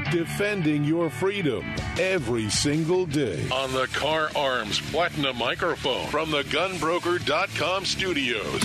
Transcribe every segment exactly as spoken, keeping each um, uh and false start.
defending your freedom every single day. On the Car Arms Platinum microphone from the gun broker dot com studios.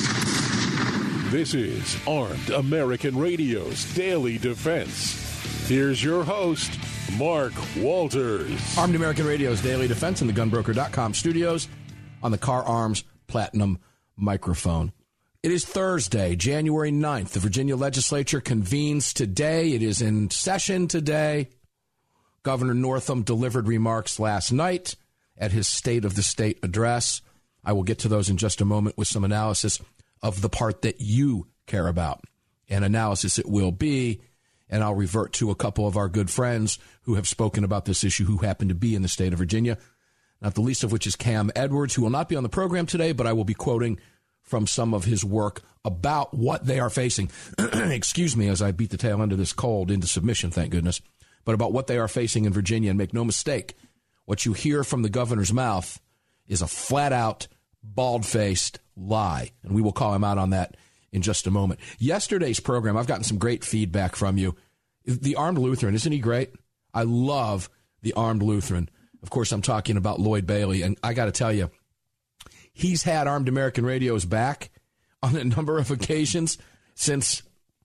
This is Armed American Radio's Daily Defense. Here's your host, Mark Walters. Armed American Radio's Daily Defense in the gun broker dot com studios on the Car Arms Platinum microphone. It is Thursday, January ninth. The Virginia legislature convenes today. It is in session today. Governor Northam delivered remarks last night at his State of the State address. I will get to those in just a moment with some analysis of the part that you care about. And analysis it will be, and I'll revert to a couple of our good friends who have spoken about this issue who happen to be in the state of Virginia, not the least of which is Cam Edwards, who will not be on the program today, but I will be quoting from some of his work about what they are facing. Excuse me as I beat the tail end of this cold into submission, thank goodness. But about what they are facing in Virginia. And make no mistake, what you hear from the governor's mouth is a flat-out, bald-faced lie. And we will call him out on that in just a moment. Yesterday's program, I've gotten some great feedback from you. The Armed Lutheran, isn't he great? I love the Armed Lutheran. Of course, I'm talking about Lloyd Bailey. And I got to tell you, he's had Armed American Radio's back on a number of occasions since,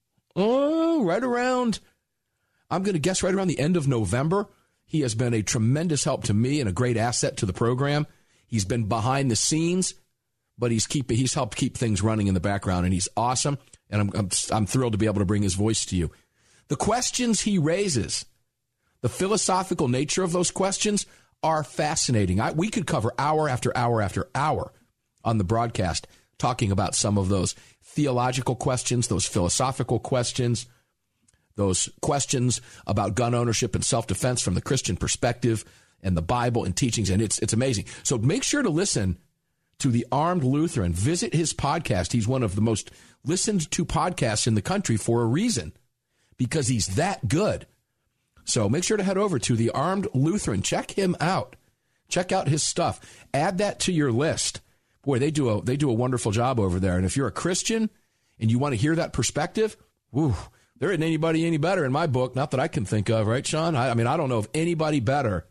oh, right around, I'm going to guess right around the end of November. He has been a tremendous help to me and a great asset to the program. He's been behind the scenes, but he's keep he's helped keep things running in the background, and he's awesome, and I'm, I'm, I'm thrilled to be able to bring his voice to you. The questions he raises, the philosophical nature of those questions are fascinating. I, we could cover hour after hour after hour on the broadcast talking about some of those theological questions, those philosophical questions, those questions about gun ownership and self-defense from the Christian perspective and the Bible and teachings, and it's it's amazing. So make sure to listen to the Armed Lutheran. Visit his podcast. He's one of the most listened to podcasts in the country for a reason, because he's that good. So make sure to head over to the Armed Lutheran. Check him out. Check out his stuff. Add that to your list. Boy, they do a they do a wonderful job over there. And if you're a Christian and you want to hear that perspective, whew, there isn't anybody any better in my book. Not that I can think of, right, Sean? I, I mean, I don't know of anybody better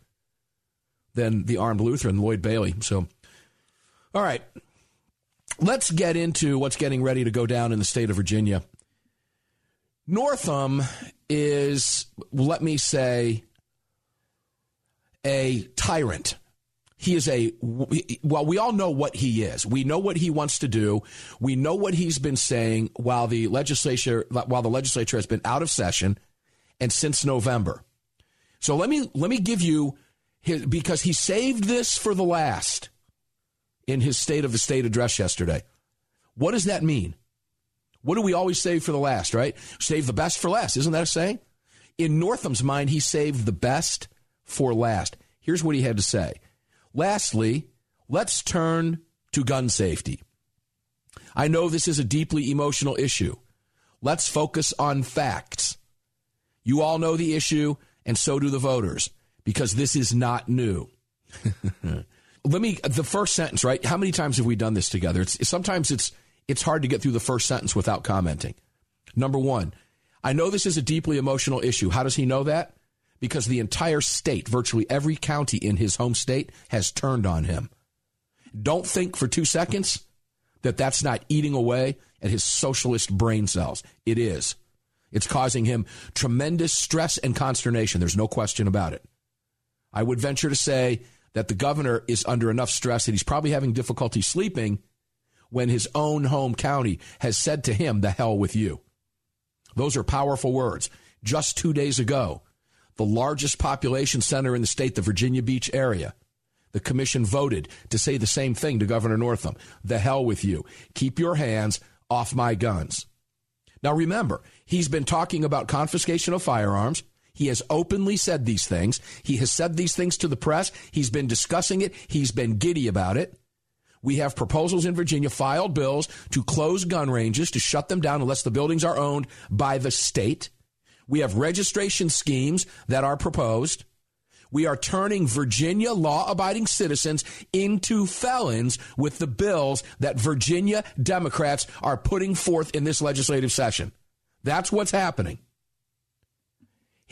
than the Armed Lutheran, Lloyd Bailey. So, all right, let's get into what's getting ready to go down in the state of Virginia. Northam is, let me say, a tyrant. He is a, well, we all know what he is. We know what he wants to do. We know what he's been saying while the legislature, while the legislature has been out of session and since November. So let me, let me give you his, because he saved this for the last in his State of the State address yesterday. What does that mean? What do we always save for the last, right? Save the best for last. Isn't that a saying? In Northam's mind, he saved the best for last. Here's what he had to say. Lastly, let's turn to gun safety. I know this is a deeply emotional issue. Let's focus on facts. You all know the issue, and so do the voters, because this is not new. Let me, the first sentence, right? How many times have we done this together? It's, sometimes it's it's hard to get through the first sentence without commenting. Number one, I know this is a deeply emotional issue. How does he know that? Because the entire state, virtually every county in his home state, has turned on him. Don't think for two seconds that that's not eating away at his socialist brain cells. It is. It's causing him tremendous stress and consternation. There's no question about it. I would venture to say that the governor is under enough stress that he's probably having difficulty sleeping when his own home county has said to him, the hell with you. Those are powerful words. Just two days ago, the largest population center in the state, the Virginia Beach area, the commission voted to say the same thing to Governor Northam. The hell with you. Keep your hands off my guns. Now, remember, he's been talking about confiscation of firearms. He has openly said these things. He has said these things to the press. He's been discussing it. He's been giddy about it. We have proposals in Virginia, filed bills to close gun ranges, to shut them down unless the buildings are owned by the state. We have registration schemes that are proposed. We are turning Virginia law-abiding citizens into felons with the bills that Virginia Democrats are putting forth in this legislative session. That's what's happening.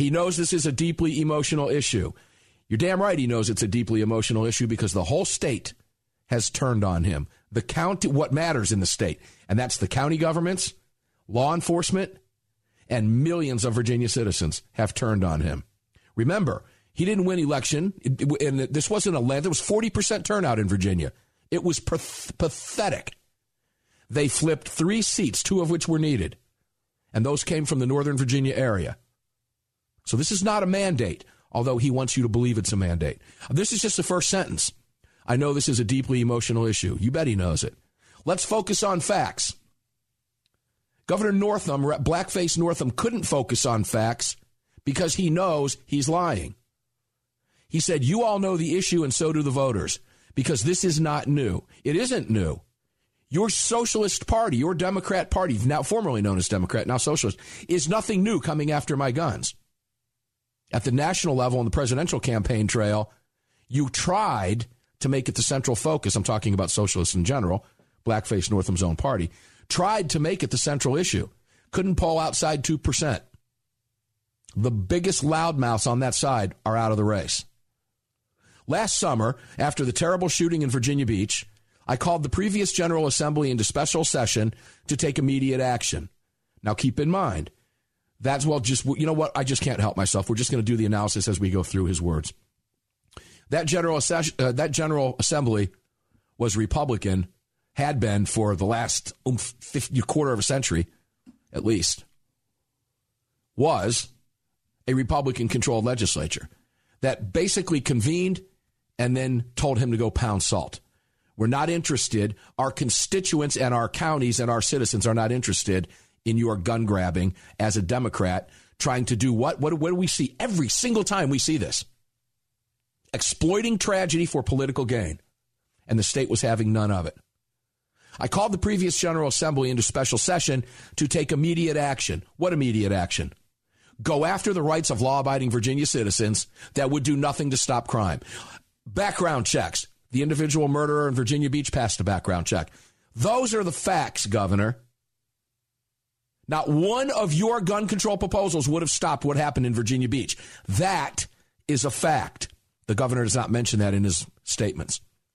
He knows this is a deeply emotional issue. You're damn right he knows it's a deeply emotional issue because the whole state has turned on him. The county, what matters in the state, and that's the county governments, law enforcement, and millions of Virginia citizens have turned on him. Remember, he didn't win election, and this wasn't a land. There was forty percent turnout in Virginia. It was path- pathetic. They flipped three seats, two of which were needed, and those came from the Northern Virginia area. So this is not a mandate, although he wants you to believe it's a mandate. This is just the first sentence. I know this is a deeply emotional issue. You bet he knows it. Let's focus on facts. Governor Northam, Blackface Northam, couldn't focus on facts because he knows he's lying. He said, you all know the issue and so do the voters because this is not new. It isn't new. Your Socialist Party, your Democrat Party, now formerly known as Democrat, now Socialist, is nothing new coming after my guns. At the national level on the presidential campaign trail, you tried to make it the central focus. I'm talking about socialists in general, Blackface Northam's own party, tried to make it the central issue. Couldn't poll outside two percent. The biggest loudmouths on that side are out of the race. Last summer, after the terrible shooting in Virginia Beach, I called the previous General Assembly into special session to take immediate action. Now, keep in mind, that's, well, just, you know what? I just can't help myself. We're just going to do the analysis as we go through his words. That General, uh, that General Assembly was Republican, had been for the last um, fifty, quarter of a century, at least, was a Republican-controlled legislature that basically convened and then told him to go pound salt. We're not interested. Our constituents and our counties and our citizens are not interested in your gun grabbing as a Democrat trying to do what? What, what do we see every single time we see this? Exploiting tragedy for political gain. And the state was having none of it. I called the previous General Assembly into special session to take immediate action. What immediate action? Go after the rights of law-abiding Virginia citizens that would do nothing to stop crime. Background checks. The individual murderer in Virginia Beach passed a background check. Those are the facts, Governor. Not one of your gun control proposals would have stopped what happened in Virginia Beach. That is a fact. The governor does not mention that in his statements.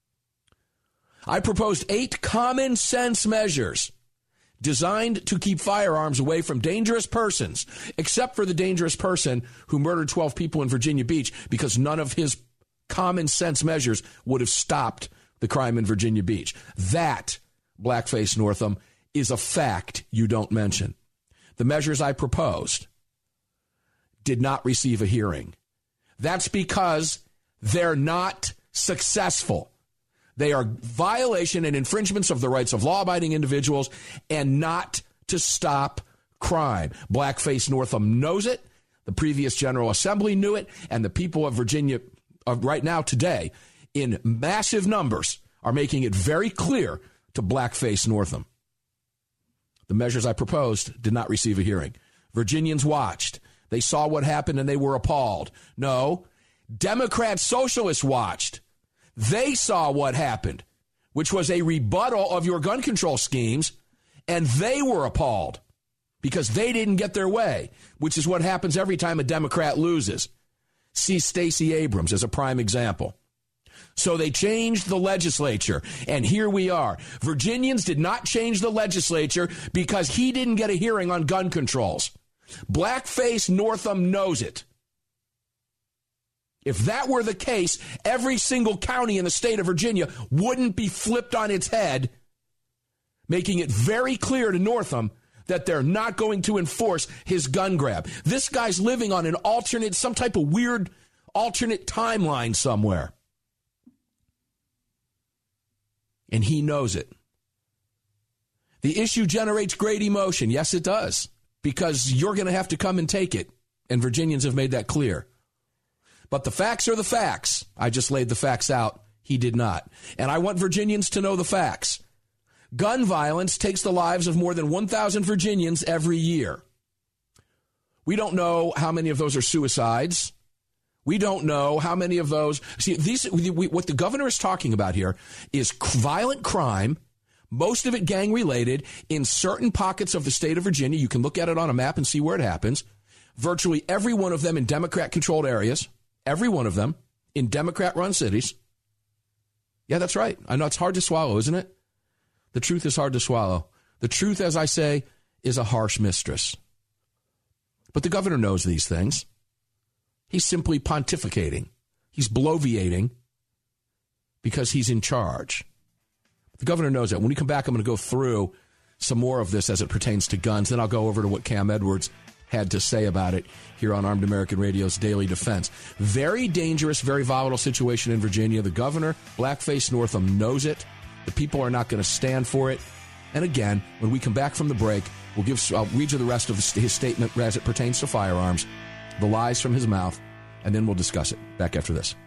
I proposed eight common sense measures designed to keep firearms away from dangerous persons, except for the dangerous person who murdered twelve people in Virginia Beach, because none of his common sense measures would have stopped the crime in Virginia Beach. That, Blackface Northam, is a fact you don't mention. The measures I proposed did not receive a hearing. That's because they're not successful. They are violation and infringements of the rights of law-abiding individuals and not to stop crime. Blackface Northam knows it. The previous General Assembly knew it. And the people of Virginia uh, right now today in massive numbers are making it very clear to Blackface Northam. The measures I proposed did not receive a hearing. Virginians watched. They saw what happened and they were appalled. No, Democrat socialists watched. They saw what happened, which was a rebuttal of your gun control schemes, and they were appalled because they didn't get their way, which is what happens every time a Democrat loses. See Stacey Abrams as a prime example. So they changed the legislature, and here we are. Virginians did not change the legislature because he didn't get a hearing on gun controls. Blackface Northam knows it. If that were the case, every single county in the state of Virginia wouldn't be flipped on its head, making it very clear to Northam that they're not going to enforce his gun grab. This guy's living on an alternate, some type of weird alternate timeline somewhere. And he knows it. The issue generates great emotion. Yes, it does, because you're going to have to come and take it, and Virginians have made that clear. But the facts are the facts. I just laid the facts out. He did not. And I want Virginians to know the facts. Gun violence takes the lives of more than one thousand Virginians every year. We don't know how many of those are suicides. We don't know how many of those. See, these, we, what the governor is talking about here is violent crime, most of it gang related, in certain pockets of the state of Virginia. You can look at it on a map and see where it happens. virtually every one of them in Democrat-controlled areas, every one of them in Democrat-run cities. Yeah, that's right. I know it's hard to swallow, isn't it? The truth is hard to swallow. The truth, as I say, is a harsh mistress. But the governor knows these things. He's simply pontificating. He's bloviating because he's in charge. The governor knows that. When we come back, I'm going to go through some more of this as it pertains to guns. Then I'll go over to what Cam Edwards had to say about it here on Armed American Radio's Daily Defense. Very dangerous, very volatile situation in Virginia. The governor, Blackface Northam, knows it. The people are not going to stand for it. And again, when we come back from the break, we'll give, I'll read you the rest of his statement as it pertains to firearms, the lies from his mouth, and then we'll discuss it. Back after this.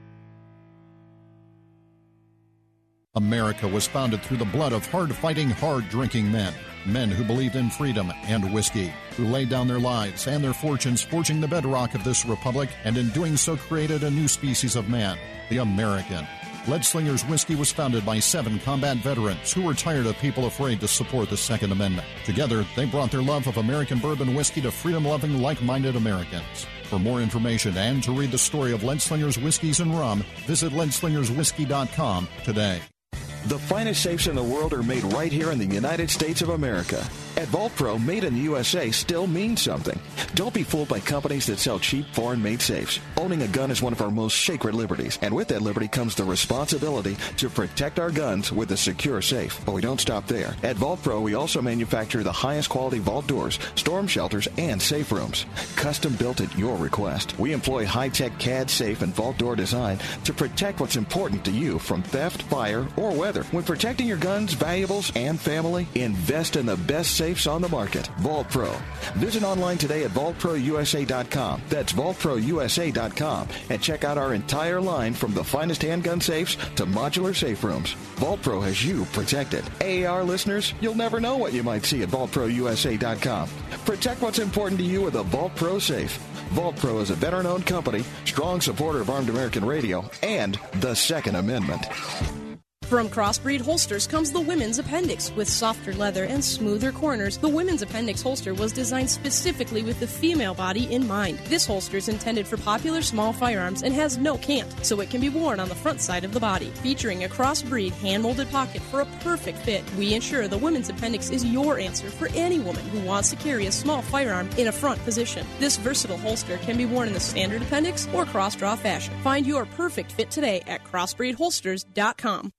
America was founded through the blood of hard-fighting, hard-drinking men. Men who believed in freedom and whiskey, who laid down their lives and their fortunes forging the bedrock of this republic, and in doing so created a new species of man, the American. Leadslingers Whiskey was founded by seven combat veterans who were tired of people afraid to support the Second Amendment. Together, they brought their love of American bourbon whiskey to freedom-loving, like-minded Americans. For more information and to read the story of Leadslingers Whiskeys and Rum, visit lead slingers whiskey dot com today. The finest safes in the world are made right here in the United States of America. At Vault Pro, made in the U S A still means something. Don't be fooled by companies that sell cheap, foreign-made safes. Owning a gun is one of our most sacred liberties, and with that liberty comes the responsibility to protect our guns with a secure safe. But we don't stop there. At Vault Pro, we also manufacture the highest quality vault doors, storm shelters, and safe rooms. Custom built at your request. We employ high-tech C A D safe and vault door design to protect what's important to you from theft, fire, or weather. When protecting your guns, valuables, and family, invest in the best safes on the market. Vault Pro. Visit online today at vault pro u s a dot com. That's vault pro u s a dot com. And check out our entire line from the finest handgun safes to modular safe rooms. Vault Pro has you protected. A A R listeners, you'll never know what you might see at vault pro u s a dot com. Protect what's important to you with a Vault Pro safe. Vault Pro is a veteran-owned company, strong supporter of Armed American Radio, and the Second Amendment. From Crossbreed Holsters comes the Women's Appendix. With softer leather and smoother corners, the Women's Appendix holster was designed specifically with the female body in mind. This holster is intended for popular small firearms and has no cant, so it can be worn on the front side of the body. Featuring a crossbreed hand-molded pocket for a perfect fit, we ensure the Women's Appendix is your answer for any woman who wants to carry a small firearm in a front position. This versatile holster can be worn in the standard appendix or cross-draw fashion. Find your perfect fit today at crossbreed holsters dot com.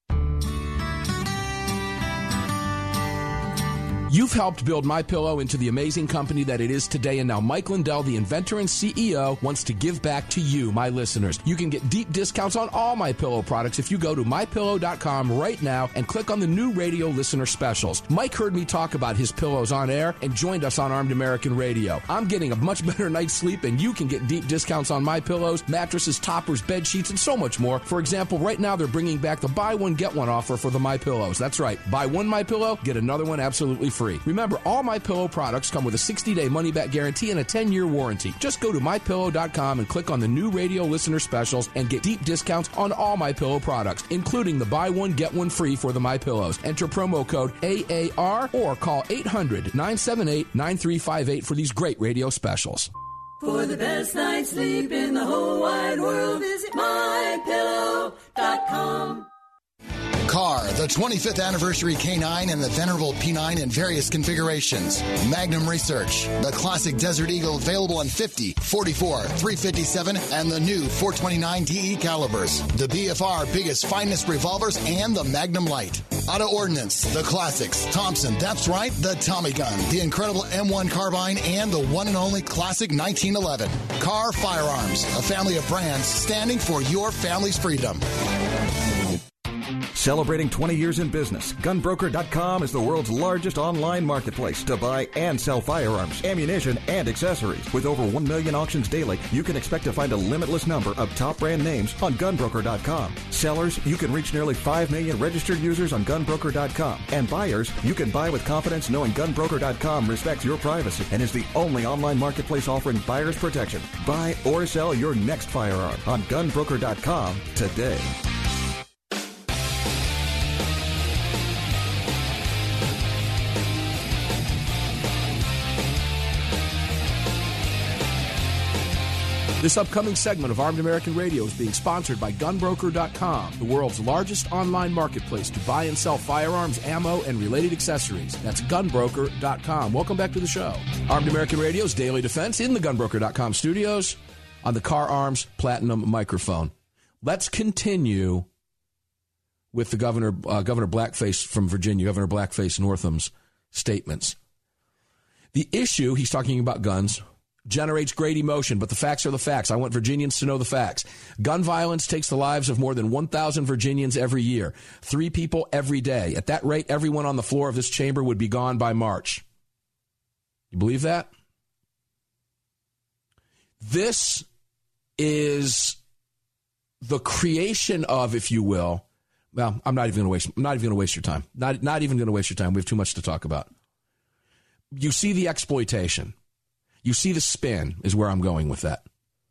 You've helped build MyPillow into the amazing company that it is today, and now Mike Lindell, the inventor and C E O, wants to give back to you, my listeners. You can get deep discounts on all MyPillow products if you go to my pillow dot com right now and click on the new radio listener specials. Mike heard me talk about his pillows on air and joined us on Armed American Radio. I'm getting a much better night's sleep, and you can get deep discounts on my pillows, mattresses, toppers, bed sheets, and so much more. For example, right now they're bringing back the buy one, get one offer for the MyPillows. That's right. Buy one MyPillow, get another one absolutely free. Remember, all MyPillow products come with a sixty-day money-back guarantee and a ten-year warranty. Just go to my pillow dot com and click on the new radio listener specials and get deep discounts on all MyPillow products, including the buy one, get one free for the MyPillows. Enter promo code A A R or call eight hundred, nine seven eight, nine three five eight for these great radio specials. For the best night's sleep in the whole wide world, visit my pillow dot com. Car, the twenty-fifth anniversary K nine and the venerable P nine in various configurations. Magnum Research, the classic Desert Eagle available in fifty, forty-four, three fifty-seven, and the new four twenty-nine D E calibers. The B F R biggest, finest revolvers, and the Magnum Light. Auto Ordnance, the classics. Thompson, that's right, the Tommy gun, the incredible M one carbine, and the one and only classic nineteen eleven. Car Firearms, a family of brands standing for your family's freedom. Celebrating twenty years in business, gun broker dot com is the world's largest online marketplace to buy and sell firearms, ammunition, and accessories. With over one million auctions daily, you can expect to find a limitless number of top brand names on gun broker dot com. Sellers, you can reach nearly five million registered users on gun broker dot com. And buyers, you can buy with confidence knowing gun broker dot com respects your privacy and is the only online marketplace offering buyers protection. Buy or sell your next firearm on gun broker dot com today. This upcoming segment of Armed American Radio is being sponsored by gun broker dot com, the world's largest online marketplace to buy and sell firearms, ammo, and related accessories. That's gun broker dot com. Welcome back to the show. Armed American Radio's Daily Defense in the gun broker dot com studios on the Car Arms Platinum microphone. Let's continue with the governor, uh, Governor Blackface from Virginia, Governor Blackface Northam's statements. The issue, he's talking about guns, generates great emotion, but the facts are the facts. I want Virginians to know the facts. Gun violence takes the lives of more than one thousand Virginians every year. Three people every day. At that rate, everyone on the floor of this chamber would be gone by March. You believe that? This is the creation of, if you will, well, I'm not even going to waste, I'm not even going to waste your time. Not, not even going to waste your time. We have too much to talk about. You see the exploitation. You see the spin is where I'm going with that.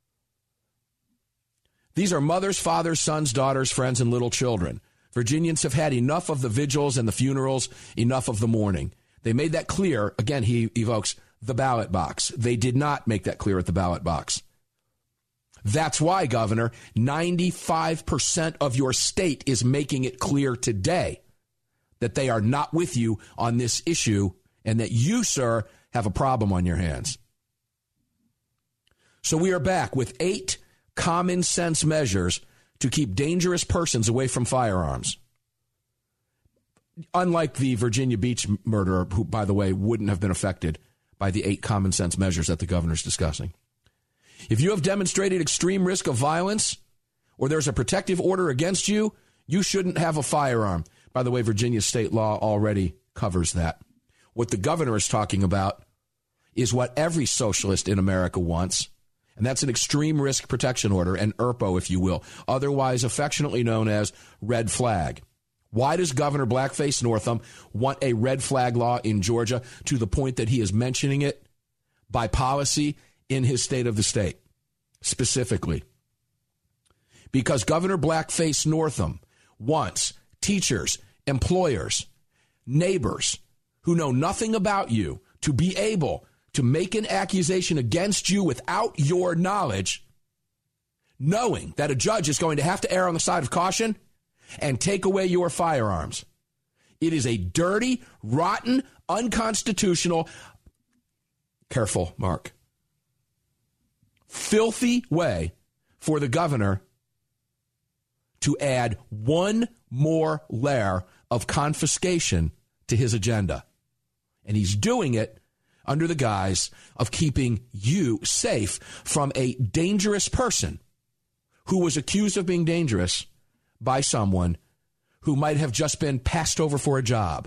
These are mothers, fathers, sons, daughters, friends, and little children. Virginians have had enough of the vigils and the funerals, enough of the mourning. They made that clear. Again, he evokes the ballot box. They did not make that clear at the ballot box. That's why, Governor, ninety-five percent of your state is making it clear today that they are not with you on this issue and that you, sir, have a problem on your hands. So we are back with eight common sense measures to keep dangerous persons away from firearms. Unlike the Virginia Beach murderer, who, by the way, wouldn't have been affected by the eight common sense measures that the governor's discussing. If you have demonstrated extreme risk of violence or there's a protective order against you, you shouldn't have a firearm. By the way, Virginia state law already covers that. What the governor is talking about is what every socialist in America wants, and that's an extreme risk protection order, an E R P O, if you will, otherwise affectionately known as red flag. Why does Governor Blackface Northam want a red flag law in Georgia to the point that he is mentioning it by policy in his state of the state, specifically? Because Governor Blackface Northam wants teachers, employers, neighbors who know nothing about you to be able to make an accusation against you without your knowledge, knowing that a judge is going to have to err on the side of caution and take away your firearms. It is a dirty, rotten, unconstitutional, careful, Mark, filthy way for the governor to add one more layer of confiscation to his agenda. And he's doing it under the guise of keeping you safe from a dangerous person who was accused of being dangerous by someone who might have just been passed over for a job,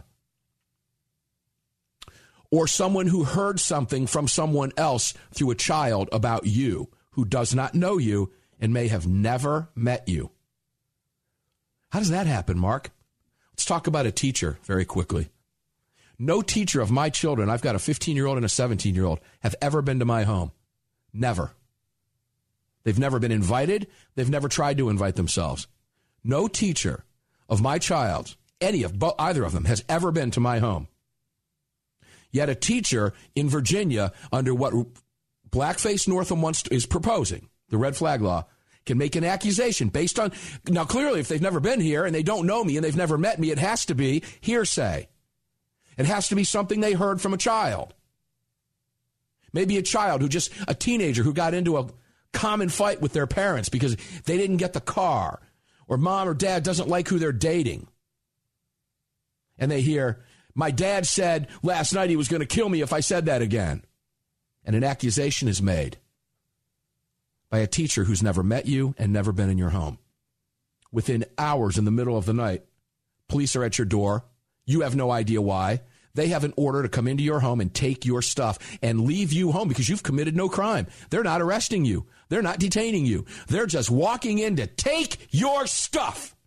or someone who heard something from someone else through a child about you who does not know you and may have never met you. How does that happen, Mark? Let's talk about a teacher very quickly. No teacher of my children, I've got a fifteen-year-old and a seventeen-year-old, have ever been to my home. Never. They've never been invited. They've never tried to invite themselves. No teacher of my child, any of bo- either of them, has ever been to my home. Yet a teacher in Virginia, under what Blackface Northam wants to, is proposing, the red flag law, can make an accusation based on, now clearly if they've never been here and they don't know me and they've never met me, it has to be hearsay. It has to be something they heard from a child. Maybe a child who just, a teenager who got into a common fight with their parents because they didn't get the car, or mom or dad doesn't like who they're dating. And they hear, my dad said last night he was going to kill me if I said that again. And an accusation is made by a teacher who's never met you and never been in your home. Within hours in the middle of the night, police are at your door. You have no idea why. They have an order to come into your home and take your stuff and leave you home because you've committed no crime. They're not arresting you. They're not detaining you. They're just walking in to take your stuff.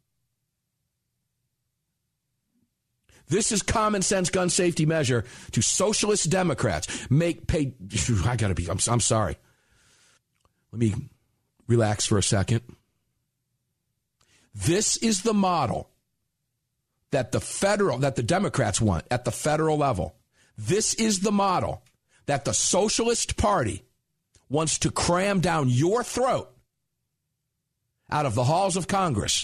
This is common sense gun safety measure to socialist Democrats. Make pay. I gotta be. I'm, I'm sorry. Let me relax for a second. This is the model that the federal, that the Democrats want at the federal level. This is the model that the Socialist Party wants to cram down your throat out of the halls of Congress.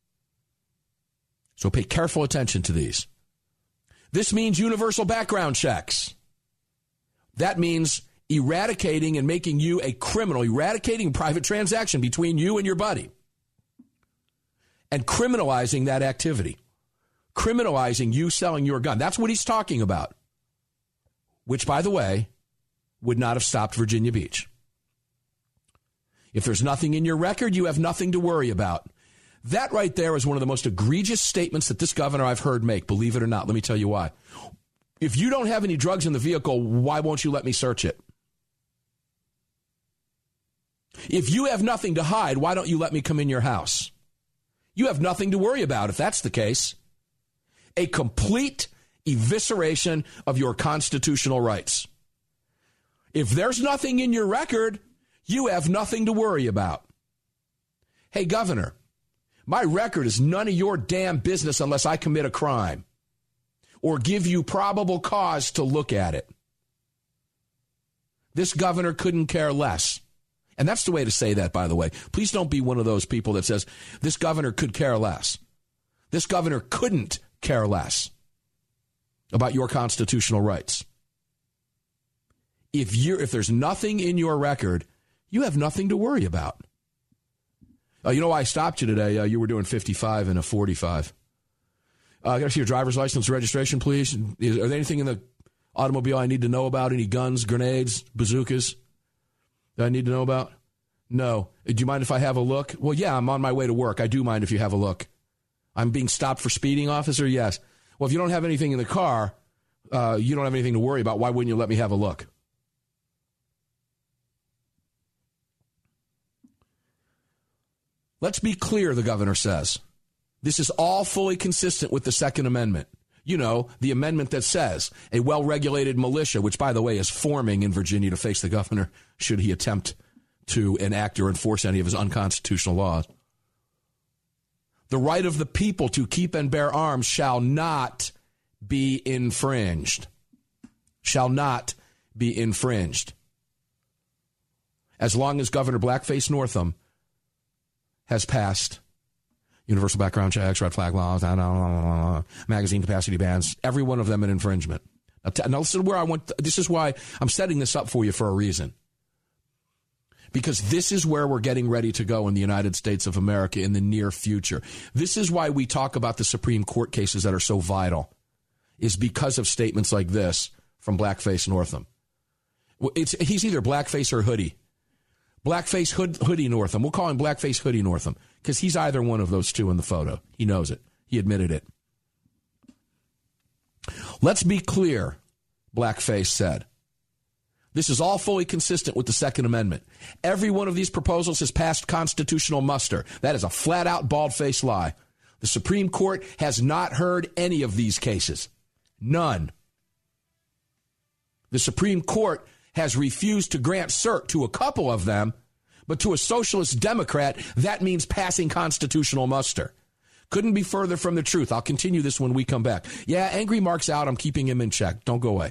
So pay careful attention to these. This means universal background checks. That means eradicating and making you a criminal, eradicating private transaction between you and your buddy, and criminalizing that activity, criminalizing you selling your gun. That's what he's talking about, which, by the way, would not have stopped Virginia Beach. If there's nothing in your record, you have nothing to worry about. That right there is one of the most egregious statements that this governor I've heard make, believe it or not. Let me tell you why. If you don't have any drugs in the vehicle, why won't you let me search it? If you have nothing to hide, why don't you let me come in your house? You have nothing to worry about if that's the case. A complete evisceration of your constitutional rights. If there's nothing in your record, you have nothing to worry about. Hey, Governor, my record is none of your damn business unless I commit a crime or give you probable cause to look at it. This governor couldn't care less. And that's the way to say that, by the way. Please don't be one of those people that says, this governor could care less. This governor couldn't care less about your constitutional rights. If you're, if there's nothing in your record, you have nothing to worry about. Uh, you know why I stopped you today? Uh, you were doing fifty-five and a forty-five. Uh, I got to see your driver's license registration, please. Is, are there anything in the automobile I need to know about? Any guns, grenades, bazookas that I need to know about? No. Do you mind if I have a look? Well, yeah, I'm on my way to work. I do mind if you have a look. I'm being stopped for speeding, officer? Yes. Well, if you don't have anything in the car, uh, you don't have anything to worry about. Why wouldn't you let me have a look? Let's be clear, the governor says. This is all fully consistent with the Second Amendment. You know, the amendment that says a well-regulated militia, which, by the way, is forming in Virginia to face the governor should he attempt to enact or enforce any of his unconstitutional laws. The right of the people to keep and bear arms shall not be infringed. Shall not be infringed. As long as Governor Blackface Northam has passed universal background checks, red flag laws, blah, blah, blah, blah, magazine capacity bans, every one of them an infringement. Now, t- now this is where I want. Th- this is why I'm setting this up for you for a reason. Because this is where we're getting ready to go in the United States of America in the near future. This is why we talk about the Supreme Court cases that are so vital, is because of statements like this from Blackface Northam. It's, he's either Blackface or Hoodie. Blackface hood, Hoodie Northam. We'll call him Blackface Hoodie Northam because he's either one of those two in the photo. He knows it. He admitted it. Let's be clear, Blackface said. This is all fully consistent with the Second Amendment. Every one of these proposals has passed constitutional muster. That is a flat-out, bald-faced lie. The Supreme Court has not heard any of these cases. None. The Supreme Court has refused to grant cert to a couple of them, but to a socialist Democrat, that means passing constitutional muster. Couldn't be further from the truth. I'll continue this when we come back. Yeah, Angry Mark's out. I'm keeping him in check. Don't go away.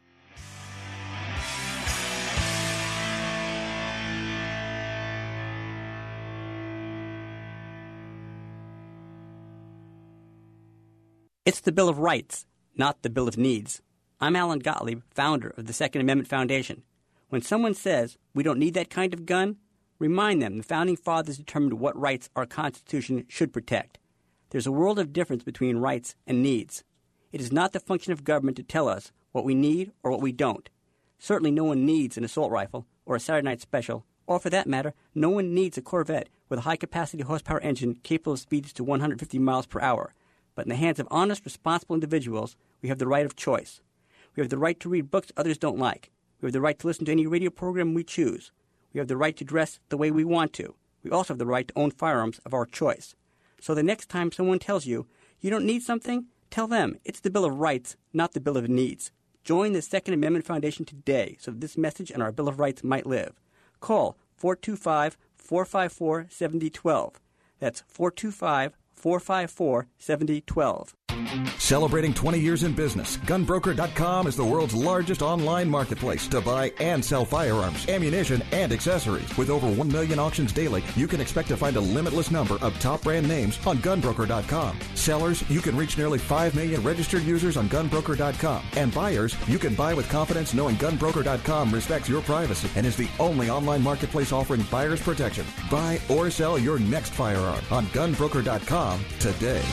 It's the Bill of Rights, not the Bill of Needs. I'm Alan Gottlieb, founder of the Second Amendment Foundation. When someone says we don't need that kind of gun, remind them the Founding Fathers determined what rights our Constitution should protect. There's a world of difference between rights and needs. It is not the function of government to tell us what we need or what we don't. Certainly no one needs an assault rifle or a Saturday Night Special, or for that matter, no one needs a Corvette with a high-capacity horsepower engine capable of speeds to one hundred fifty miles per hour. But in the hands of honest, responsible individuals, we have the right of choice. We have the right to read books others don't like. We have the right to listen to any radio program we choose. We have the right to dress the way we want to. We also have the right to own firearms of our choice. So the next time someone tells you you don't need something, tell them it's the Bill of Rights, not the Bill of Needs. Join the Second Amendment Foundation today so that this message and our Bill of Rights might live. Call four two five, four five four, seven zero one two. That's four two five, four five four, seven zero one two. Celebrating twenty years in business, gun broker dot com is the world's largest online marketplace to buy and sell firearms, ammunition, and accessories. With over one million auctions daily, you can expect to find a limitless number of top brand names on gun broker dot com. Sellers, you can reach nearly five million registered users on gun broker dot com. And buyers, you can buy with confidence knowing gun broker dot com respects your privacy and is the only online marketplace offering buyers protection. Buy or sell your next firearm on gun broker dot com today.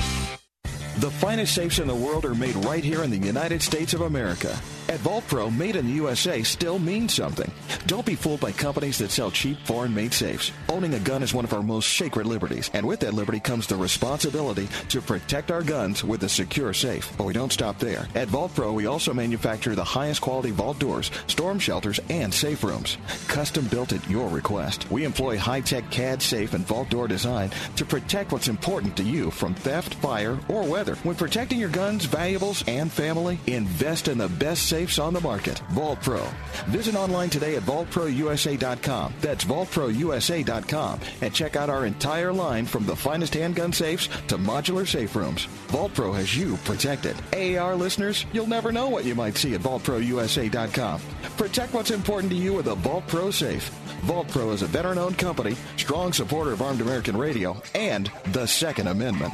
The finest safes in the world are made right here in the United States of America. At Vault Pro, made in the U S A still means something. Don't be fooled by companies that sell cheap, foreign-made safes. Owning a gun is one of our most sacred liberties, and with that liberty comes the responsibility to protect our guns with a secure safe. But we don't stop there. At Vault Pro, we also manufacture the highest quality vault doors, storm shelters, and safe rooms. Custom built at your request. We employ high-tech C A D safe and vault door design to protect what's important to you from theft, fire, or weather. When protecting your guns, valuables, and family, invest in the best safes on the market. Vault Pro. Visit online today at vault pro u s a dot com. That's vault pro u s a dot com. And check out our entire line from the finest handgun safes to modular safe rooms. Vault Pro has you protected. A A R listeners, you'll never know what you might see at vault pro u s a dot com. Protect what's important to you with a Vault Pro safe. Vault Pro is a veteran-owned company, strong supporter of Armed American Radio, and the Second Amendment.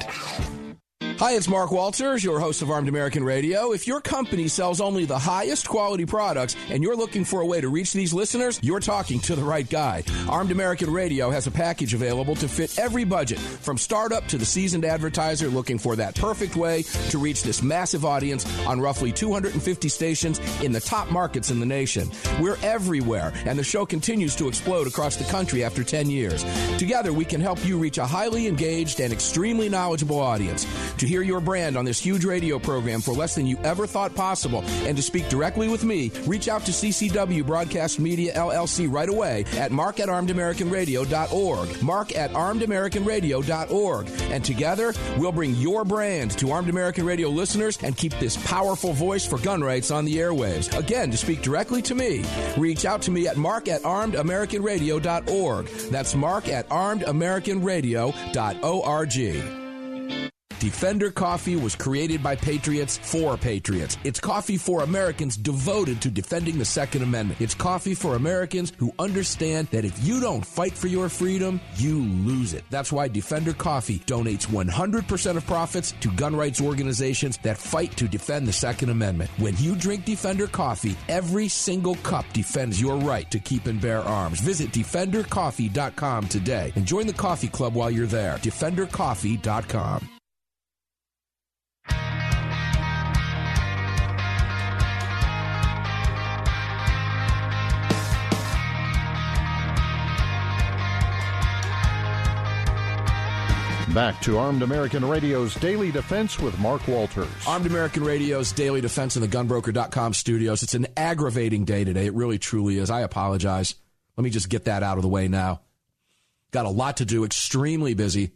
Hi, it's Mark Walters, your host of Armed American Radio. If your company sells only the highest quality products and you're looking for a way to reach these listeners, you're talking to the right guy. Armed American Radio has a package available to fit every budget, from startup to the seasoned advertiser looking for that perfect way to reach this massive audience on roughly two hundred fifty stations in the top markets in the nation. We're everywhere, and the show continues to explode across the country after ten years. Together, we can help you reach a highly engaged and extremely knowledgeable audience. To hear your brand on this huge radio program for less than you ever thought possible and to speak directly with me, reach out to C C W Broadcast Media, L L C right away at mark at armed american radio dot org. mark at armed american radio dot org. And together, we'll bring your brand to Armed American Radio listeners and keep this powerful voice for gun rights on the airwaves. Again, to speak directly to me, reach out to me at mark at armed american radio dot org. That's mark at armed american radio dot org. Defender Coffee was created by patriots for patriots. It's coffee for Americans devoted to defending the Second Amendment. It's coffee for Americans who understand that if you don't fight for your freedom, you lose it. That's why Defender Coffee donates one hundred percent of profits to gun rights organizations that fight to defend the Second Amendment. When you drink Defender Coffee, every single cup defends your right to keep and bear arms. Visit defender coffee dot com today and join the coffee club while you're there. defender coffee dot com. Back to Armed American Radio's Daily Defense with Mark Walters. Armed American Radio's Daily Defense in the gun broker dot com studios. It's an aggravating day today. It really, truly is. I apologize. Let me just get that out of the way now. Got a lot to do. Extremely busy.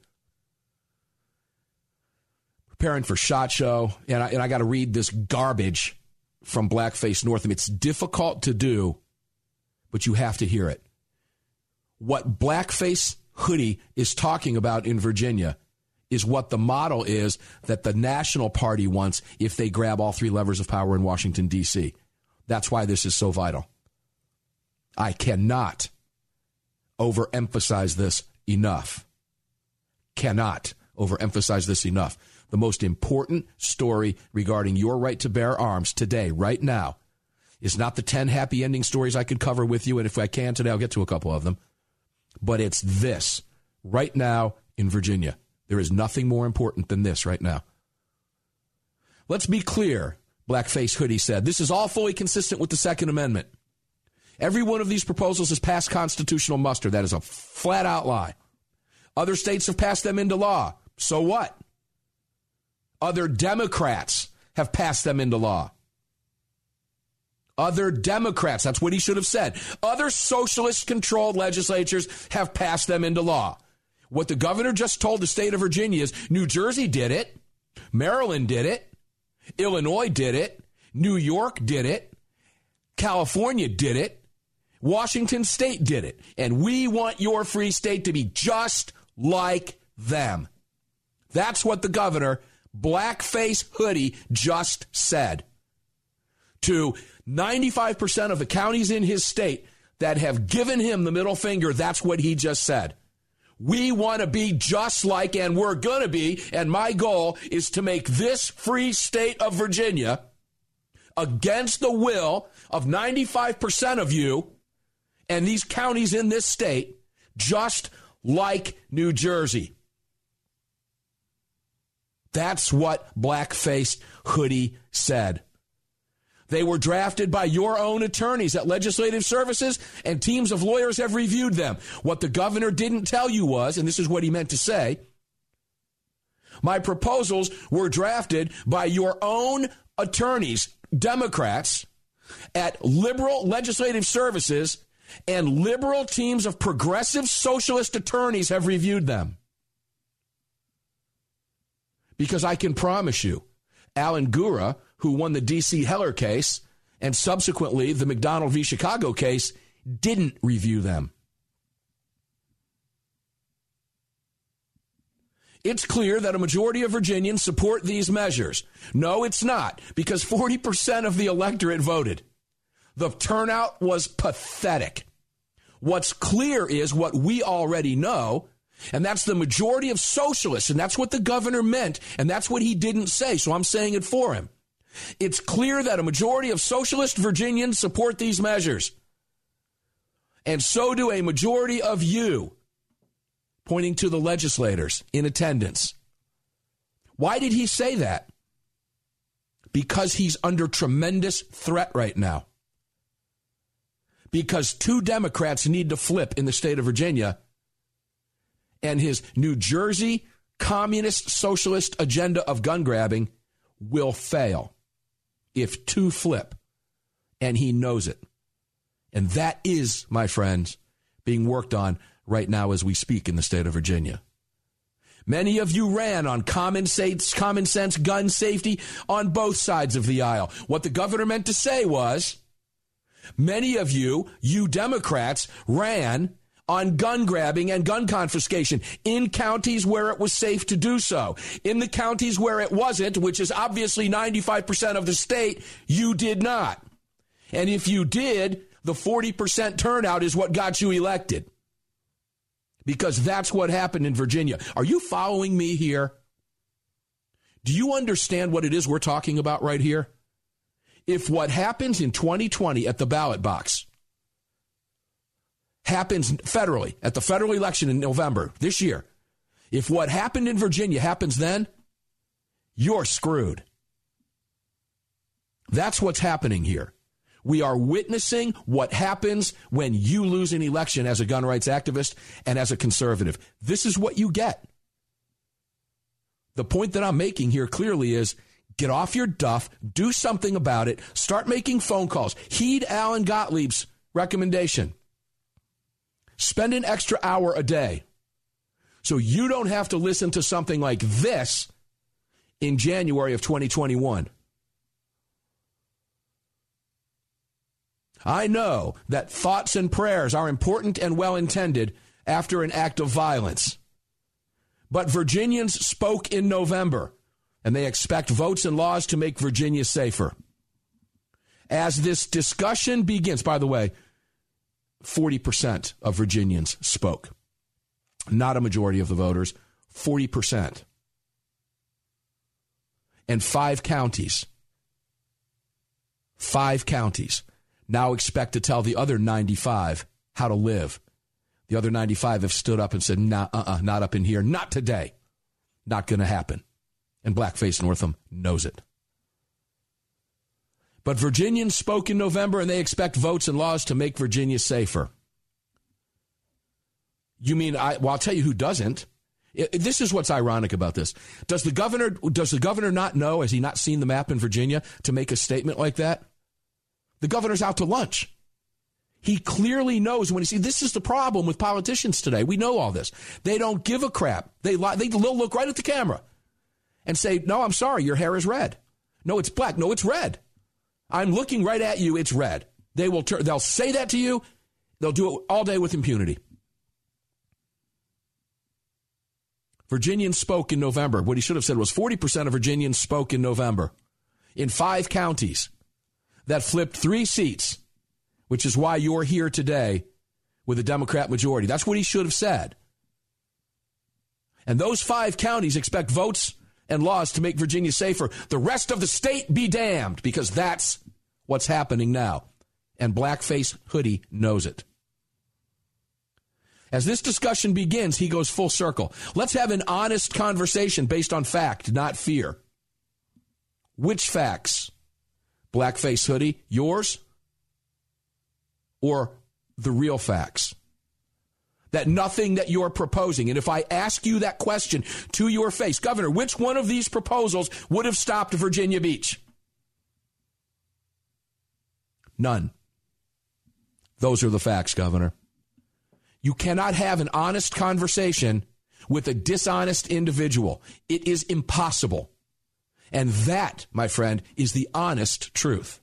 Preparing for SHOT Show. And I, and I got to read this garbage from Blackface Northam. It's difficult to do, but you have to hear it. What Blackface Hoodie is talking about in Virginia is what the model is that the National Party wants if they grab all three levers of power in Washington, D C. That's why this is so vital. I cannot overemphasize this enough. Cannot overemphasize this enough. The most important story regarding your right to bear arms today, right now, is not the ten happy ending stories I could cover with you, and if I can today, I'll get to a couple of them. But it's this, right now in Virginia. There is nothing more important than this right now. Let's be clear, Blackface Hoodie said. This is all fully consistent with the Second Amendment. Every one of these proposals has passed constitutional muster. That is a flat-out lie. Other states have passed them into law. So what? Other Democrats have passed them into law. Other Democrats, that's what he should have said. Other socialist-controlled legislatures have passed them into law. What the governor just told the state of Virginia is New Jersey did it, Maryland did it, Illinois did it, New York did it, California did it, Washington State did it. And we want your free state to be just like them. That's what the governor, Blackface Hoodie just said to ninety-five percent of the counties in his state that have given him the middle finger, that's what he just said. We want to be just like, and we're going to be, and my goal is to make this free state of Virginia, against the will of ninety-five percent of you and these counties in this state, just like New Jersey. That's what Blackface Hoodie said. They were drafted by your own attorneys at Legislative Services, and teams of lawyers have reviewed them. What the governor didn't tell you was, and this is what he meant to say, my proposals were drafted by your own attorneys, Democrats, at liberal Legislative Services, and liberal teams of progressive socialist attorneys have reviewed them. Because I can promise you, Alan Gura, who won the D C Heller case and subsequently the McDonald v. Chicago case, didn't review them. It's clear that a majority of Virginians support these measures. No, it's not, because forty percent of the electorate voted. The turnout was pathetic. What's clear is what we already know, and that's the majority of socialists, and that's what the governor meant, and that's what he didn't say, so I'm saying it for him. It's clear that a majority of socialist Virginians support these measures, and so do a majority of you, pointing to the legislators in attendance. Why did he say that? Because he's under tremendous threat right now. Because two Democrats need to flip in the state of Virginia, and his New Jersey communist socialist agenda of gun grabbing will fail if two flip, and he knows it. And that is, my friends, being worked on right now as we speak in the state of Virginia. Many of you ran on common sense, common sense gun safety on both sides of the aisle. What the governor meant to say was, many of you, you Democrats, ran on gun grabbing and gun confiscation in counties where it was safe to do so. In the counties where it wasn't, which is obviously ninety-five percent of the state, you did not. And if you did, the forty percent turnout is what got you elected. Because that's what happened in Virginia. Are you following me here? Do you understand what it is we're talking about right here? If what happens in twenty twenty at the ballot box happens federally, at the federal election in November this year, if what happened in Virginia happens then, you're screwed. That's what's happening here. We are witnessing what happens when you lose an election as a gun rights activist and as a conservative. This is what you get. The point that I'm making here clearly is, get off your duff, do something about it, start making phone calls. Heed Alan Gottlieb's recommendation. Spend an extra hour a day so you don't have to listen to something like this in January of twenty twenty-one. I know that thoughts and prayers are important and well-intended after an act of violence. But Virginians spoke in November, and they expect votes and laws to make Virginia safer. As this discussion begins, by the way, forty percent of Virginians spoke. Not a majority of the voters, forty percent. And five counties, five counties now expect to tell the other ninety-five how to live. The other ninety-five have stood up and said, nah, uh-uh, not up in here, not today. Not going to happen. And Blackface Northam knows it. But Virginians spoke in November, and they expect votes and laws to make Virginia safer. You mean, I, well, I'll tell you who doesn't. It, this is what's ironic about this. Does the governor, does the governor not know, has he not seen the map in Virginia to make a statement like that? The governor's out to lunch. He clearly knows when he sees, this is the problem with politicians today. We know all this. They don't give a crap. They, they they'll look right at the camera and say, no, I'm sorry, your hair is red. No, it's black. No, it's red. I'm looking right at you. It's red. They will. Tur- they'll say that to you. They'll do it all day with impunity. Virginians spoke in November. What he should have said was forty percent of Virginians spoke in November in five counties that flipped three seats, which is why you're here today with a Democrat majority. That's what he should have said. And those five counties expect votes and laws to make Virginia safer. The rest of the state be damned, because that's what's happening now. And Blackface Hoodie knows it. As this discussion begins, he goes full circle. Let's have an honest conversation based on fact, not fear. Which facts? Blackface Hoodie, yours? Or the real facts? That nothing that you're proposing, and if I ask you that question to your face, Governor, which one of these proposals would have stopped Virginia Beach? None. Those are the facts, Governor. You cannot have an honest conversation with a dishonest individual. It is impossible. And that, my friend, is the honest truth.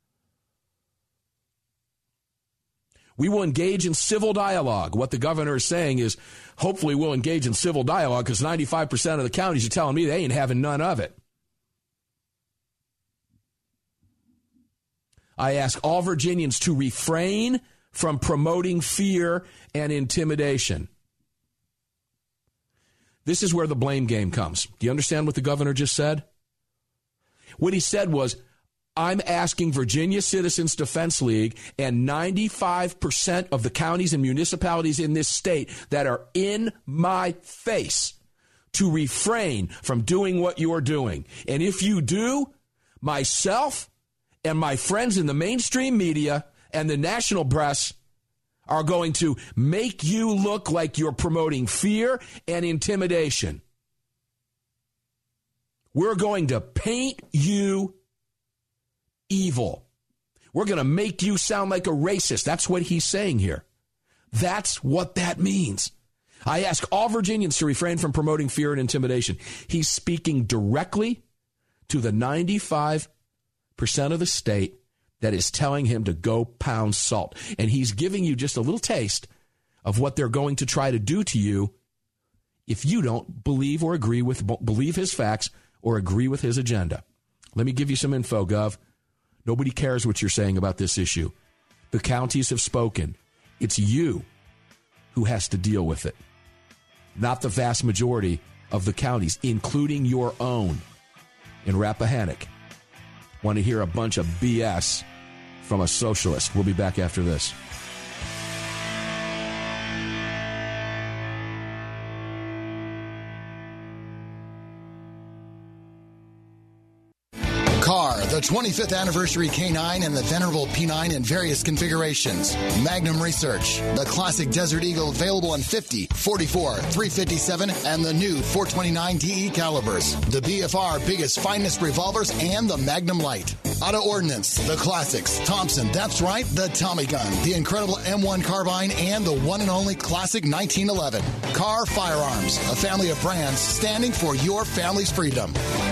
We will engage in civil dialogue. What the governor is saying is, hopefully we'll engage in civil dialogue, because ninety-five percent of the counties are telling me they ain't having none of it. I ask all Virginians to refrain from promoting fear and intimidation. This is where the blame game comes. Do you understand what the governor just said? What he said was, I'm asking Virginia Citizens Defense League and ninety-five percent of the counties and municipalities in this state that are in my face to refrain from doing what you're doing. And if you do, myself and my friends in the mainstream media and the national press are going to make you look like you're promoting fear and intimidation. We're going to paint you evil. We're going to make you sound like a racist. That's what he's saying here. That's what that means. I ask all Virginians to refrain from promoting fear and intimidation. He's speaking directly to the ninety-five percent of the state that is telling him to go pound salt. And he's giving you just a little taste of what they're going to try to do to you if you don't believe or agree with, believe his facts or agree with his agenda. Let me give you some info, Gov. Nobody cares what you're saying about this issue. The counties have spoken. It's you who has to deal with it, not the vast majority of the counties, including your own in Rappahannock. Want to hear a bunch of B S from a socialist. We'll be back after this. Car, the twenty-fifth anniversary K nine and the venerable P nine in various configurations. Magnum Research, the classic Desert Eagle available in fifty, forty-four, three fifty-seven, and the new four twenty-nine D E calibers. The B F R biggest, finest revolvers, and the Magnum Light. Auto Ordnance, the classics. Thompson, that's right, the Tommy gun, the incredible M one carbine, and the one and only classic nineteen eleven. Car Firearms, a family of brands standing for your family's freedom.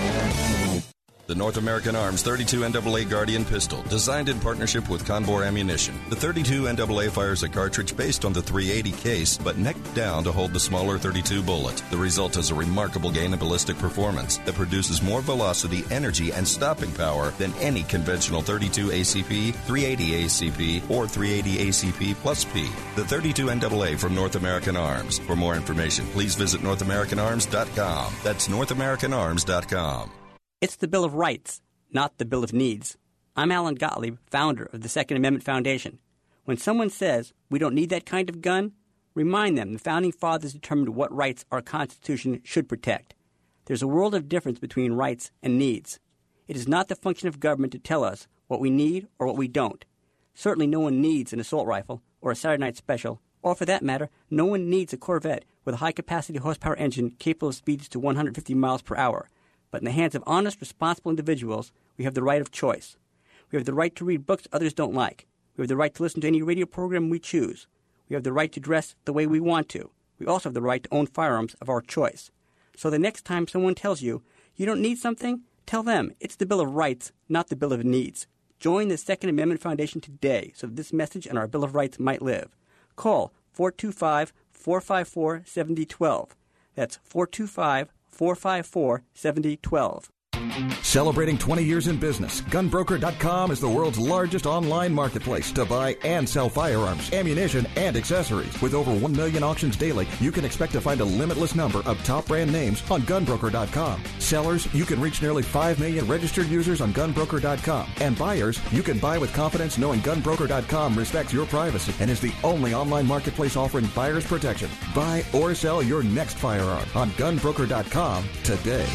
The North American Arms thirty-two N double A Guardian pistol, designed in partnership with Conbor Ammunition. The thirty-two N double A fires a cartridge based on the three eighty case, but necked down to hold the smaller thirty-two bullet. The result is a remarkable gain in ballistic performance that produces more velocity, energy, and stopping power than any conventional thirty-two A C P, three eighty A C P, or three eighty A C P plus P. The thirty-two N double A from North American Arms. For more information, please visit north american arms dot com. That's north american arms dot com. It's the Bill of Rights, not the Bill of Needs. I'm Alan Gottlieb, founder of the Second Amendment Foundation. When someone says we don't need that kind of gun, remind them the Founding Fathers determined what rights our Constitution should protect. There's a world of difference between rights and needs. It is not the function of government to tell us what we need or what we don't. Certainly no one needs an assault rifle or a Saturday Night Special, or for that matter, no one needs a Corvette with a high-capacity horsepower engine capable of speeds to one hundred fifty miles per hour. But in the hands of honest, responsible individuals, we have the right of choice. We have the right to read books others don't like. We have the right to listen to any radio program we choose. We have the right to dress the way we want to. We also have the right to own firearms of our choice. So the next time someone tells you, you don't need something, tell them it's the Bill of Rights, not the Bill of Needs. Join the Second Amendment Foundation today so that this message and our Bill of Rights might live. Call four two five, four five four, seven zero one two. That's four two five, four five four, seven zero one two. Celebrating twenty years in business, gun broker dot com is the world's largest online marketplace to buy and sell firearms, ammunition, and accessories. With over one million auctions daily, you can expect to find a limitless number of top brand names on gun broker dot com. Sellers, you can reach nearly five million registered users on gun broker dot com. And buyers, you can buy with confidence knowing gun broker dot com respects your privacy and is the only online marketplace offering buyers protection. Buy or sell your next firearm on gun broker dot com today.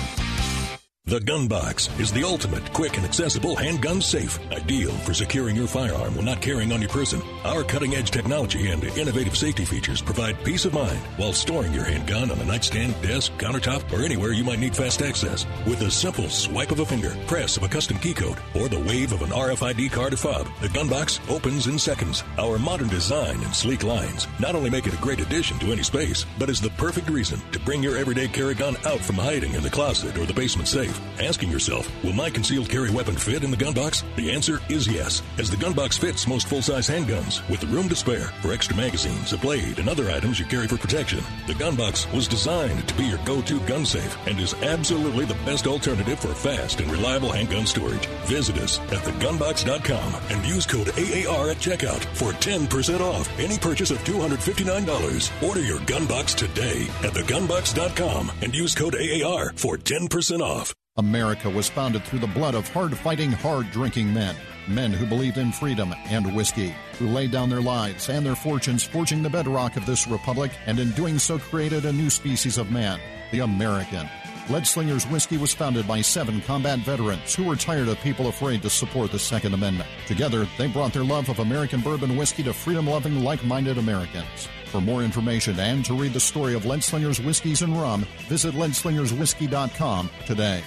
The Gun Box is the ultimate, quick, and accessible handgun safe, ideal for securing your firearm when not carrying on your person. Our cutting-edge technology and innovative safety features provide peace of mind while storing your handgun on a nightstand, desk, countertop, or anywhere you might need fast access. With a simple swipe of a finger, press of a custom key code, or the wave of an R F I D card or fob, the Gun Box opens in seconds. Our modern design and sleek lines not only make it a great addition to any space, but is the perfect reason to bring your everyday carry gun out from hiding in the closet or the basement safe. Asking yourself, will my concealed carry weapon fit in the gun box? The answer is yes, as the gun box fits most full-size handguns with the room to spare for extra magazines, a blade, and other items you carry for protection. The gun box was designed to be your go-to gun safe and is absolutely the best alternative for fast and reliable handgun storage. Visit us at the gun box dot com and use code A A R at checkout for ten percent off any purchase of two hundred fifty-nine dollars. Order your gun box today at the gun box dot com and use code A A R for ten percent off. America was founded through the blood of hard-fighting, hard-drinking men. Men who believed in freedom and whiskey, who laid down their lives and their fortunes forging the bedrock of this republic, and in doing so created a new species of man, the American. Leadslinger's Whiskey was founded by seven combat veterans who were tired of people afraid to support the Second Amendment. Together, they brought their love of American bourbon whiskey to freedom-loving, like-minded Americans. For more information and to read the story of Leadslinger's Whiskeys and Rum, visit leadslingers whiskey dot com today.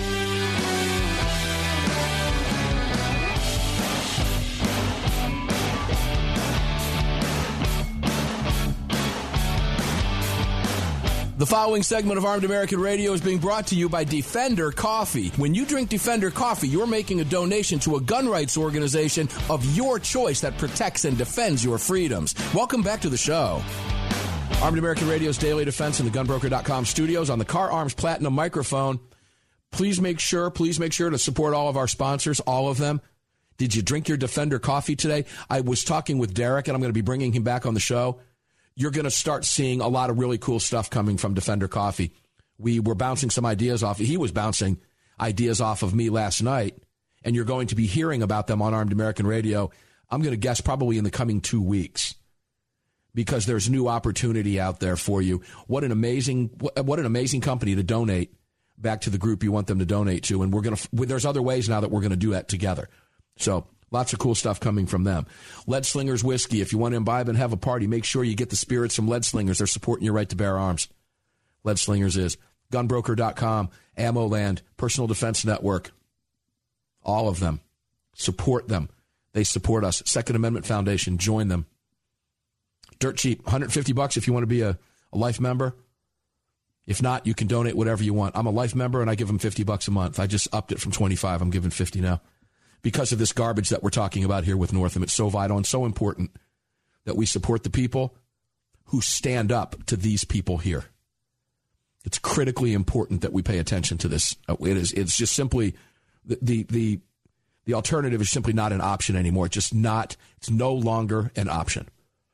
The following segment of Armed American Radio is being brought to you by Defender Coffee. When you drink Defender Coffee, you're making a donation to a gun rights organization of your choice that protects and defends your freedoms. Welcome back to the show. Armed American Radio's Daily Defense in the gun broker dot com studios on the Car Arms Platinum microphone. Please make sure, please make sure to support all of our sponsors, all of them. Did you drink your Defender Coffee today? I was talking with Derek, and I'm going to be bringing him back on the show. You're going to start seeing a lot of really cool stuff coming from Defender Coffee. We were bouncing some ideas off. He was bouncing ideas off of me last night, and you're going to be hearing about them on Armed American Radio, I'm going to guess probably in the coming two weeks, because there's new opportunity out there for you. What an amazing, what an amazing company to donate back to the group you want them to donate to, and we're going to. There's other ways now that we're going to do that together. So. Lots of cool stuff coming from them. Leadslingers Whiskey. If you want to imbibe and have a party, make sure you get the spirits from Leadslingers. They're supporting your right to bear arms. Leadslingers is gun broker dot com, AmmoLand, Personal Defense Network. All of them. Support them. They support us. Second Amendment Foundation. Join them. Dirt cheap. one hundred fifty bucks if you want to be a, a life member. If not, you can donate whatever you want. I'm a life member, and I give them fifty bucks a month. I just upped it from twenty-five. I'm giving fifty now. Because of this garbage that we're talking about here with Northam. It's so vital and so important that we support the people who stand up to these people here. It's critically important that we pay attention to this. It is. It's just simply the the the, the alternative is simply not an option anymore. It's just not. It's no longer an option.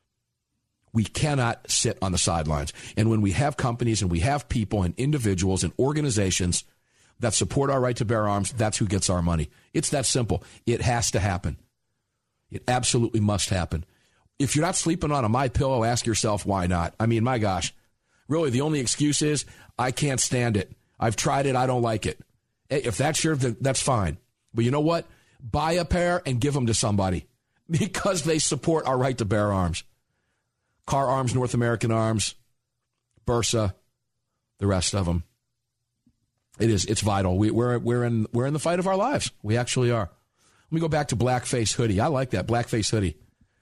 We cannot sit on the sidelines. And when we have companies and we have people and individuals and organizations that support our right to bear arms, that's who gets our money. It's that simple. It has to happen. It absolutely must happen. If you're not sleeping on a MyPillow, ask yourself why not. I mean, my gosh. Really, the only excuse is, I can't stand it. I've tried it. I don't like it. If that's your, that's fine. But you know what? Buy a pair and give them to somebody because they support our right to bear arms. Car Arms, North American Arms, Bursa, the rest of them. It is. It's vital. We, we're we're in we're in the fight of our lives. We actually are. Let me go back to Blackface Hoodie. I like that Blackface Hoodie.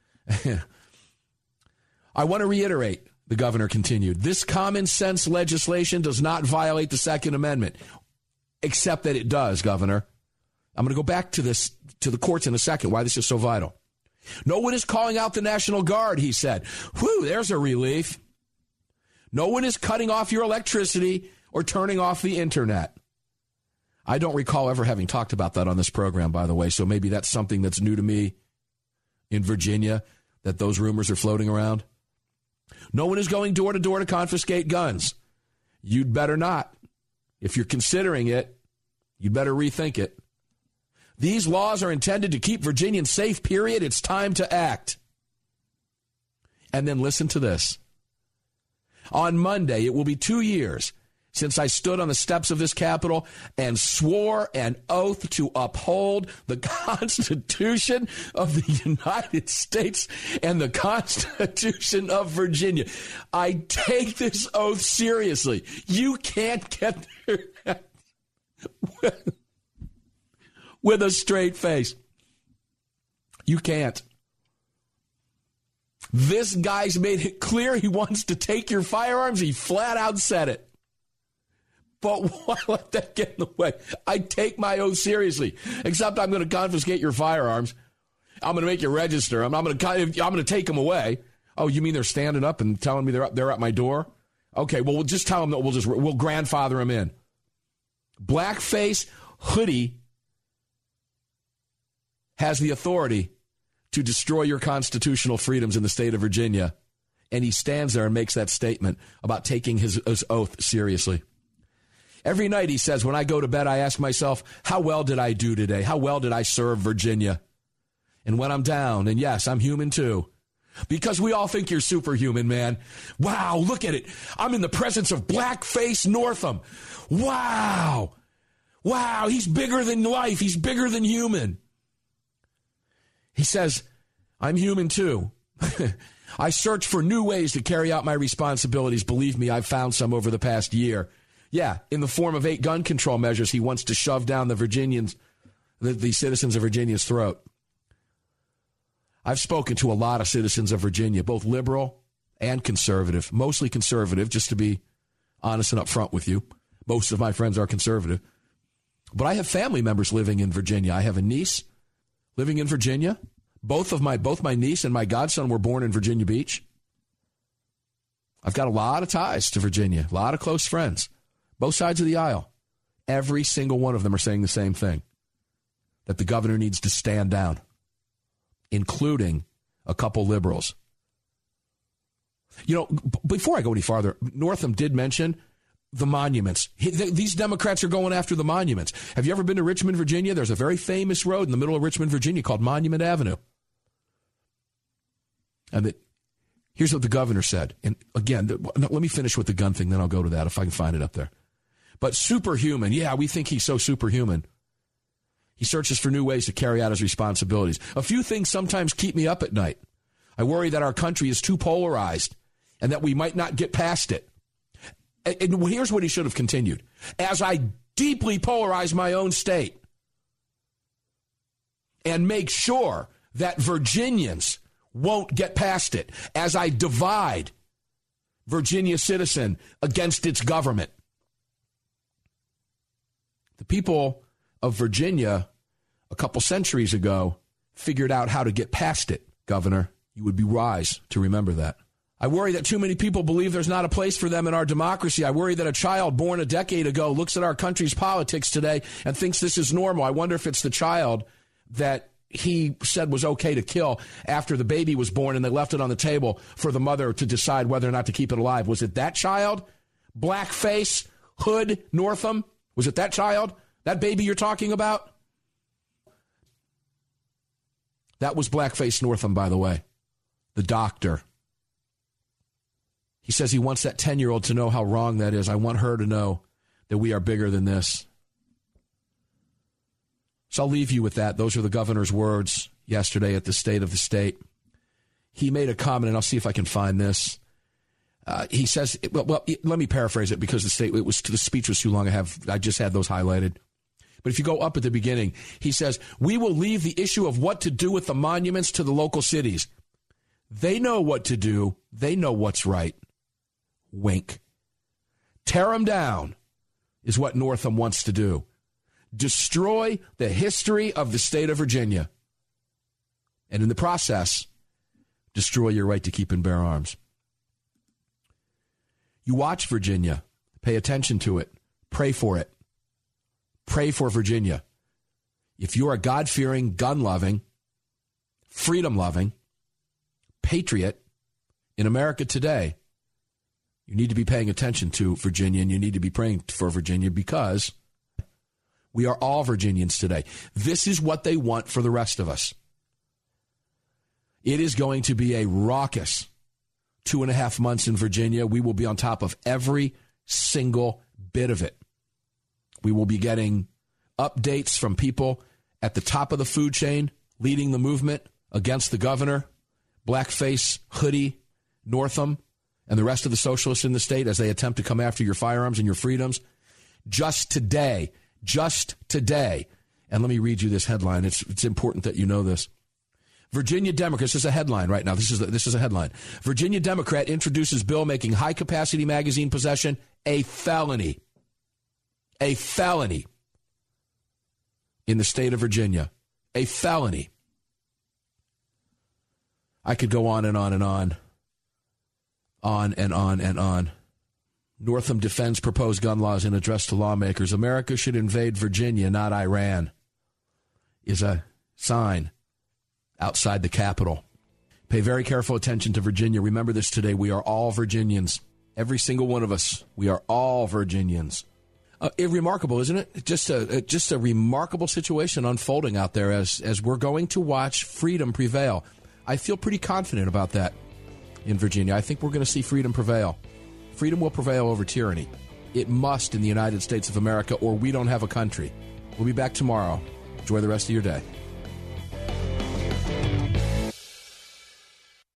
I want to reiterate. The governor continued. This common sense legislation does not violate the Second Amendment, except that it does, Governor. I'm going to go back to this to the courts in a second. Why this is so vital. No one is calling out the National Guard, he said. Whew, there's a relief. No one is cutting off your electricity or turning off the internet. I don't recall ever having talked about that on this program, by the way, so maybe that's something that's new to me in Virginia, that those rumors are floating around. No one is going door to door to confiscate guns. You'd better not. If you're considering it, you'd better rethink it. These laws are intended to keep Virginians safe, period. It's time to act. And then listen to this. On Monday, it will be two years since I stood on the steps of this Capitol and swore an oath to uphold the Constitution of the United States and the Constitution of Virginia. I take this oath seriously. You can't get there with, with a straight face. You can't. This guy's made it clear he wants to take your firearms. He flat out said it. But why let that get in the way? I take my oath seriously, except I'm going to confiscate your firearms. I'm going to make you register. I'm, I'm going to I'm going to take them away. Oh, you mean they're standing up and telling me they're up, they're at my door? Okay, well, we'll just tell them that we'll just we'll grandfather them in. Blackface hoodie has the authority to destroy your constitutional freedoms in the state of Virginia, and he stands there and makes that statement about taking his, his oath seriously. Every night he says, when I go to bed, I ask myself, how well did I do today? How well did I serve Virginia? And when I'm down, and yes, I'm human too, because we all think you're superhuman, man. Wow, look at it. I'm in the presence of Blackface Northam. Wow. Wow, he's bigger than life. He's bigger than human. He says, I'm human too. I search for new ways to carry out my responsibilities. Believe me, I've found some over the past year. Yeah, in the form of eight gun control measures he wants to shove down the Virginians, the, the citizens of Virginia's throat. I've spoken to a lot of citizens of Virginia, both liberal and conservative, mostly conservative, just to be honest and upfront with you. Most of my friends are conservative. But I have family members living in Virginia. I have a niece living in Virginia. Both of my both my niece and my godson were born in Virginia Beach. I've got a lot of ties to Virginia, a lot of close friends. Both sides of the aisle. Every single one of them are saying the same thing, that the governor needs to stand down, including a couple liberals. You know, b- before I go any farther, Northam did mention the monuments. He, th- these Democrats are going after the monuments. Have you ever been to Richmond, Virginia? There's a very famous road in the middle of Richmond, Virginia called Monument Avenue. And that, here's what the governor said. And again, th- let me finish with the gun thing, then I'll go to that if I can find it up there. But superhuman, yeah, we think he's so superhuman. He searches for new ways to carry out his responsibilities. A few things sometimes keep me up at night. I worry that our country is too polarized and that we might not get past it. And, and here's what he should have continued. As I deeply polarize my own state and make sure that Virginians won't get past it, as I divide Virginia citizen against its government. The people of Virginia a couple centuries ago figured out how to get past it, Governor. You would be wise to remember that. I worry that too many people believe there's not a place for them in our democracy. I worry that a child born a decade ago looks at our country's politics today and thinks this is normal. I wonder if it's the child that he said was okay to kill after the baby was born and they left it on the table for the mother to decide whether or not to keep it alive. Was it that child? Blackface, Hood, Northam? Was it that child? That baby you're talking about? That was Blackface Northam, by the way. The doctor. He says he wants that ten-year-old to know how wrong that is. I want her to know that we are bigger than this. So I'll leave you with that. Those are the governor's words yesterday at the State of the State. He made a comment, and I'll see if I can find this. Uh, he says, well, well, let me paraphrase it because the state it was the speech was too long. I have I just had those highlighted. But if you go up at the beginning, he says, we will leave the issue of what to do with the monuments to the local cities. They know what to do. They know what's right. Wink. Tear them down is what Northam wants to do. Destroy the history of the state of Virginia. And in the process, destroy your right to keep and bear arms. You watch Virginia. Pay attention to it. Pray for it. Pray for Virginia. If you're a God-fearing, gun-loving, freedom-loving patriot in America today, you need to be paying attention to Virginia, and you need to be praying for Virginia, because we are all Virginians today. This is what they want for the rest of us. It is going to be a raucous two and a half months in Virginia. We will be on top of every single bit of it. We will be getting updates from people at the top of the food chain leading the movement against the governor, blackface hoodie Northam, and the rest of the socialists in the state as they attempt to come after your firearms and your freedoms. Just today, just today, and let me read you this headline. It's it's important that you know this. Virginia Democrat, this is a headline right now. This is, a, this is a headline. Virginia Democrat introduces bill making high-capacity magazine possession a felony. A felony in the state of Virginia. A felony. I could go on and on and on. On and on and on. Northam defends proposed gun laws in address to lawmakers. America should invade Virginia, not Iran, is a sign outside the Capitol. Pay very careful attention to Virginia. Remember this today. We are all Virginians. Every single one of us. We are all Virginians. Uh, it, remarkable, isn't it? Just a, just a remarkable situation unfolding out there as, as we're going to watch freedom prevail. I feel pretty confident about that in Virginia. I think we're going to see freedom prevail. Freedom will prevail over tyranny. It must in the United States of America, or we don't have a country. We'll be back tomorrow. Enjoy the rest of your day.